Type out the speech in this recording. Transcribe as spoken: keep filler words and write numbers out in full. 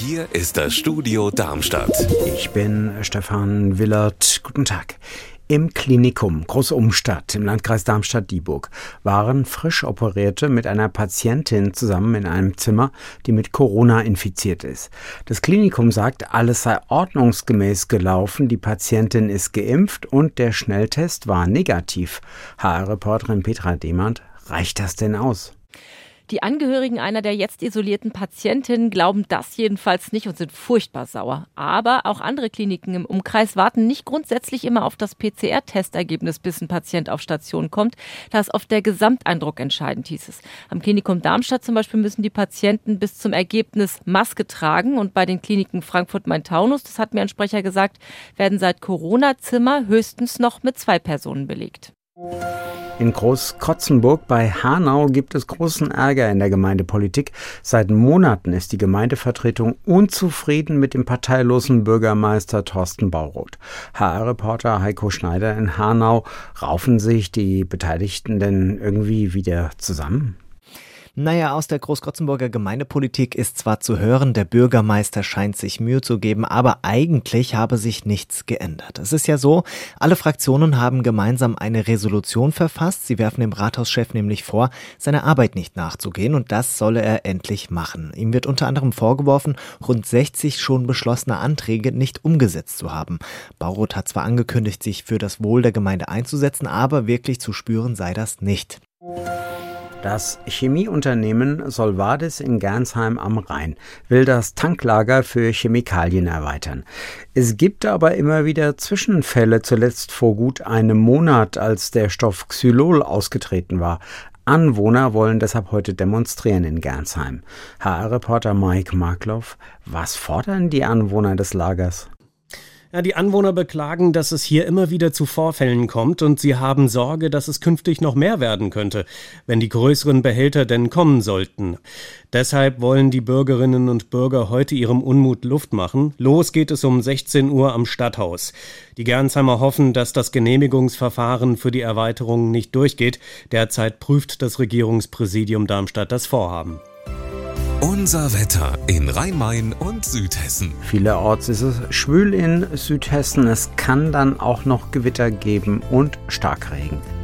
Hier ist das Studio Darmstadt. Ich bin Stefan Willert. Guten Tag. Im Klinikum Großumstadt im Landkreis Darmstadt-Dieburg waren frisch Operierte mit einer Patientin zusammen in einem Zimmer, die mit Corona infiziert ist. Das Klinikum sagt, alles sei ordnungsgemäß gelaufen, die Patientin ist geimpft und der Schnelltest war negativ. H R-Reporterin Petra Demand, reicht das denn aus? Die Angehörigen einer der jetzt isolierten Patientinnen glauben das jedenfalls nicht und sind furchtbar sauer. Aber auch andere Kliniken im Umkreis warten nicht grundsätzlich immer auf das P C R-Testergebnis, bis ein Patient auf Station kommt. Da ist oft der Gesamteindruck entscheidend, hieß es. Am Klinikum Darmstadt zum Beispiel müssen die Patienten bis zum Ergebnis Maske tragen. Und bei den Kliniken Frankfurt-Main-Taunus, das hat mir ein Sprecher gesagt, werden seit Corona-Zimmer höchstens noch mit zwei Personen belegt. In Großkrotzenburg bei Hanau gibt es großen Ärger in der Gemeindepolitik. Seit Monaten ist die Gemeindevertretung unzufrieden mit dem parteilosen Bürgermeister Thorsten Bauroth. H R-Reporter Heiko Schneider in Hanau, raufen sich die Beteiligten denn irgendwie wieder zusammen? Naja, aus der Großkrotzenburger Gemeindepolitik ist zwar zu hören, der Bürgermeister scheint sich Mühe zu geben, aber eigentlich habe sich nichts geändert. Es ist ja so, alle Fraktionen haben gemeinsam eine Resolution verfasst. Sie werfen dem Rathauschef nämlich vor, seiner Arbeit nicht nachzugehen, und das solle er endlich machen. Ihm wird unter anderem vorgeworfen, rund sechzig schon beschlossene Anträge nicht umgesetzt zu haben. Bauroth hat zwar angekündigt, sich für das Wohl der Gemeinde einzusetzen, aber wirklich zu spüren sei das nicht. Das Chemieunternehmen Solvadis in Gernsheim am Rhein will das Tanklager für Chemikalien erweitern. Es gibt aber immer wieder Zwischenfälle, zuletzt vor gut einem Monat, als der Stoff Xylol ausgetreten war. Anwohner wollen deshalb heute demonstrieren in Gernsheim. H R-Reporter Mike Markloff, was fordern die Anwohner des Lagers? Ja, die Anwohner beklagen, dass es hier immer wieder zu Vorfällen kommt, und sie haben Sorge, dass es künftig noch mehr werden könnte, wenn die größeren Behälter denn kommen sollten. Deshalb wollen die Bürgerinnen und Bürger heute ihrem Unmut Luft machen. Los geht es um sechzehn Uhr am Stadthaus. Die Gernsheimer hoffen, dass das Genehmigungsverfahren für die Erweiterung nicht durchgeht. Derzeit prüft das Regierungspräsidium Darmstadt das Vorhaben. Unser Wetter in Rhein-Main und Südhessen. Vielerorts ist es schwül in Südhessen. Es kann dann auch noch Gewitter geben und Starkregen.